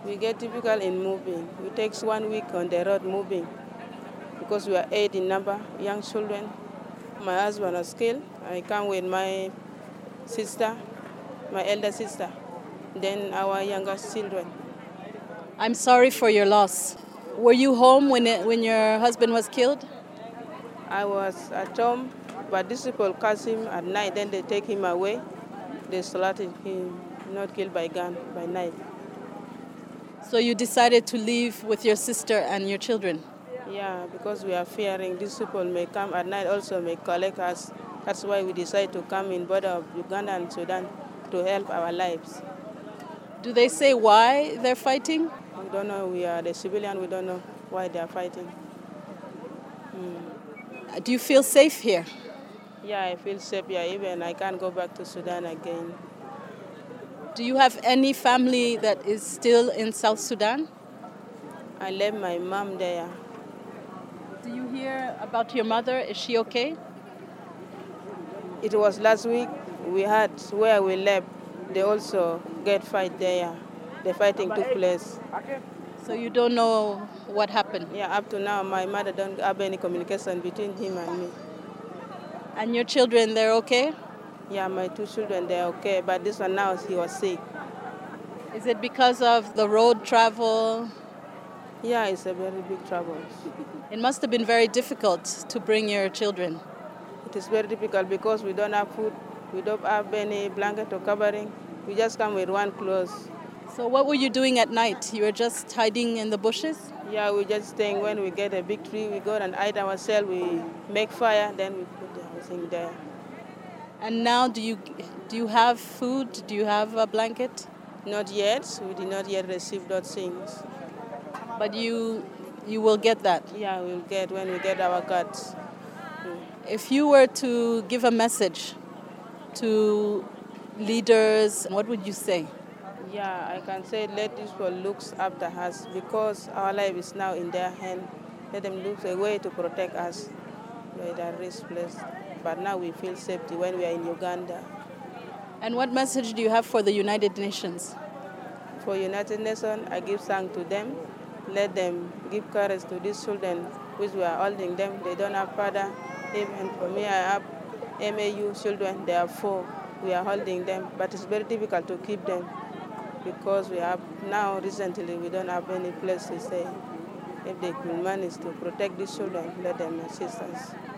We get difficult in moving. It takes 1 week on the road moving because we are 8 in number, young children. My husband is killed. I come with my sister, my elder sister, then our youngest children. I'm sorry for your loss. Were you home when your husband was killed? I was at home, but these people catch him at night, then they take him away. They slaughtered him, not killed by gun, by knife. So you decided to leave with your sister and your children? Yeah, because we are fearing these people may come at night, also may collect us. That's why we decided to come in border of Uganda and Sudan to help our lives. Do they say why they're fighting? We don't know. We are the civilian. We don't know why they are fighting. Do you feel safe here? Yeah, I feel safe here. Even I can't go back to Sudan again. Do you have any family that is still in South Sudan? I left my mom there. Do you hear about your mother? Is she okay? It was last week we had where we left. They also get fight there. The fighting took place. So you don't know what happened? Yeah, up to now my mother don't have any communication between him and me. And your children, they're okay? Yeah, my 2 children, they're okay, but this one now, he was sick. Is it because of the road travel? Yeah, it's a very big trouble. It must have been very difficult to bring your children. It is very difficult because we don't have food, we don't have any blanket or covering. We just come with one clothes. So what were you doing at night? You were just hiding in the bushes? Yeah, we just staying when we get a big tree, we go and hide ourselves, we make fire, then we put the housing there. And now do you have food? Do you have a blanket? Not yet, we did not yet receive those things. But you will get that. Yeah, we'll get when we get our cards. If you were to give a message to leaders, what would you say? Yeah, I can say let these people look after us because our life is now in their hand. Let them look a way to protect us by the risk place. But now we feel safety when we are in Uganda. And what message do you have for the United Nations? For United Nations, I give thanks to them. Let them give courage to these children which we are holding them. They don't have father. Even for me, I have MAU children. They are 4. We are holding them, but it's very difficult to keep them because we have now recently we don't have any place to stay. If they could manage to protect these children, let them assist us.